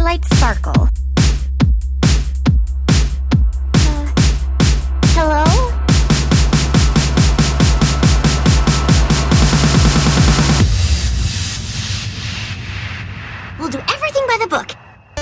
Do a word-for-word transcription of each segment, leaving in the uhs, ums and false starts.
Twilight Sparkle. Uh, hello? We'll do everything by the book.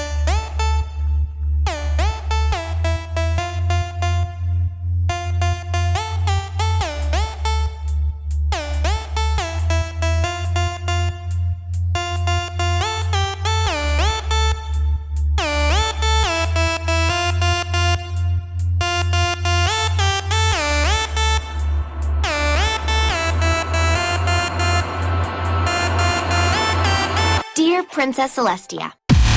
Dear Princess Celestia,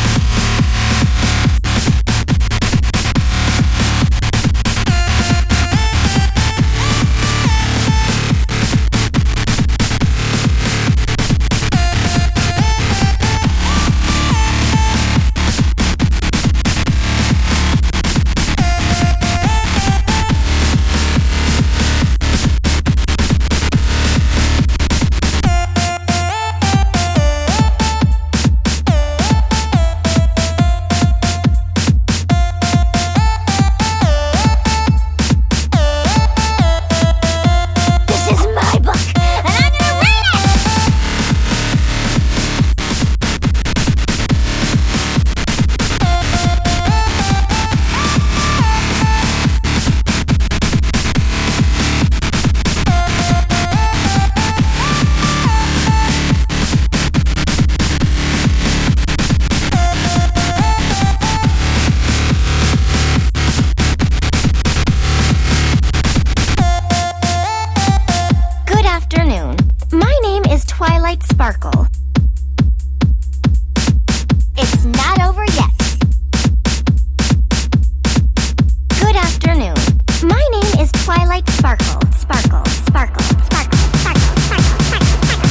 my name is Twilight Sparkle. It's not over yet. Good afternoon. My name is Twilight Sparkle. Sparkle, sparkle, sparkle, sparkle, sparkle, sparkle,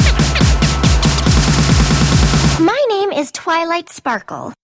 sparkle. My name is Twilight Sparkle.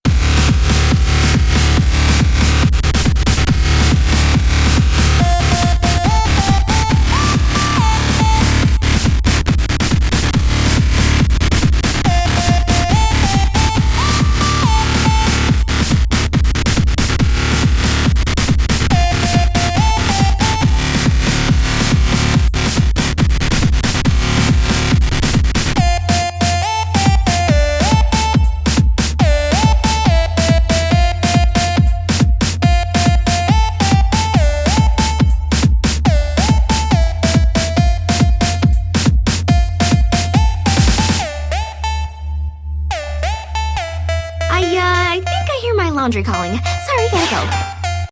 I, uh, I think I hear my laundry calling. Sorry, gotta go.